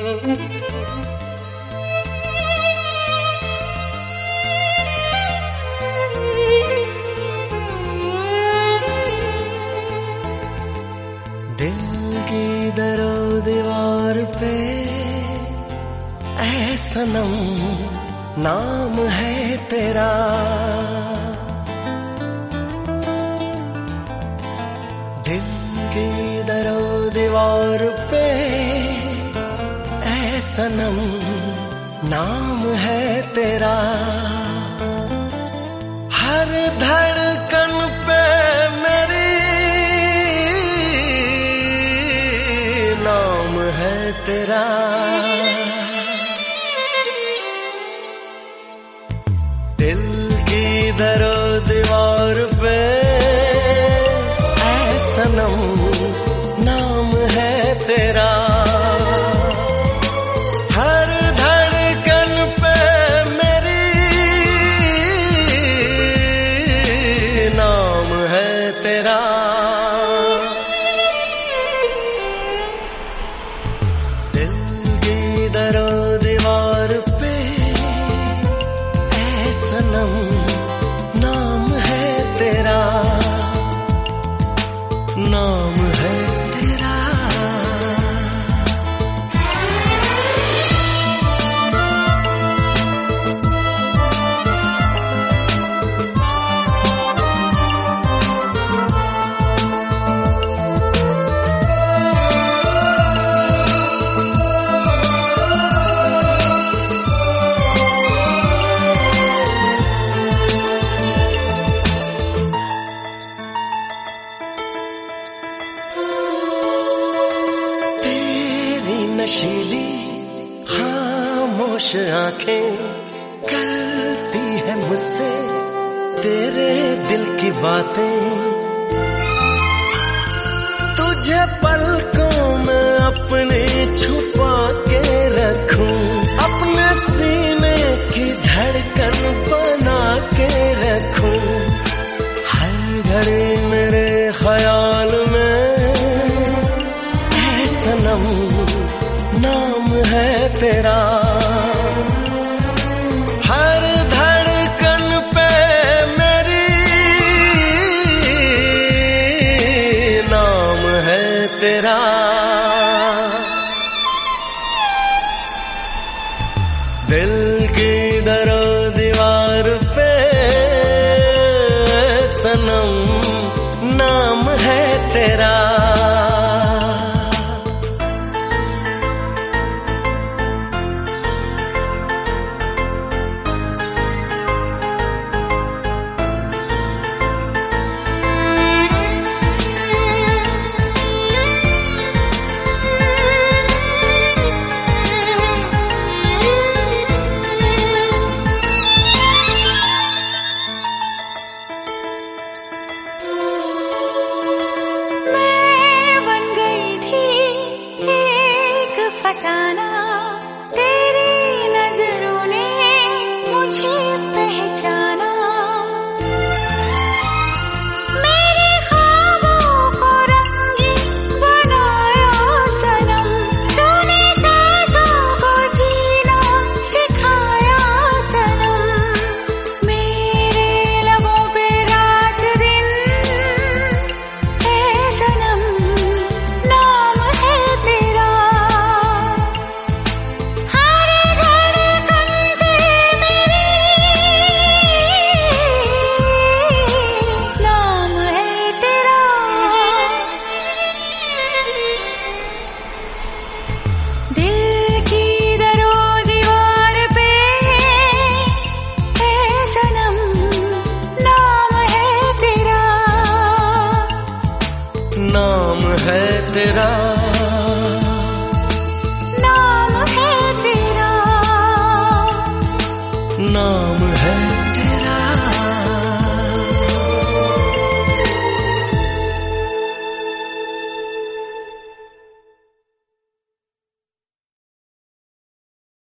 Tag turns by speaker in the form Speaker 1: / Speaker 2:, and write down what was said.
Speaker 1: दिल की दरो दीवार पे ऐ सनम नाम है तेरा, दिल की दरो दीवार पे ऐ सनम नाम है तेरा, हर धड़कन पे मेरी नाम है तेरा। दिल की दरो दीवार पे ऐ सनम नाम है तेरा, हर धड़कन पे मेरी नाम है तेरा। दिल की दरो दीवार पे ऐ सनम नाम है तेरा, नाम है तेरा। नशीली खामोश आंखें करती है मुझसे तेरे दिल की बातें, तुझे पलकों में अपने छुपा के रखूं, अपने सीने की धड़कन बना के रखूं, हर घड़ी मेरे ख्याल में ऐ सनम नाम है तेरा, हर धड़कन पे मेरी नाम है तेरा। दिल की दरो दीवार पे सनम नाम है तेरा,
Speaker 2: फसाना तेरी नजरों ने मुझे पहचाना, मेरे ख्वाबों को रंगीन बनाया सनम, तूने सांसों को जीना सिखाया सनम, मेरे लबों पे रात दिन है सनम नाम है तेरा,
Speaker 1: नाम है तेरा,
Speaker 2: नाम है तेरा,
Speaker 1: नाम है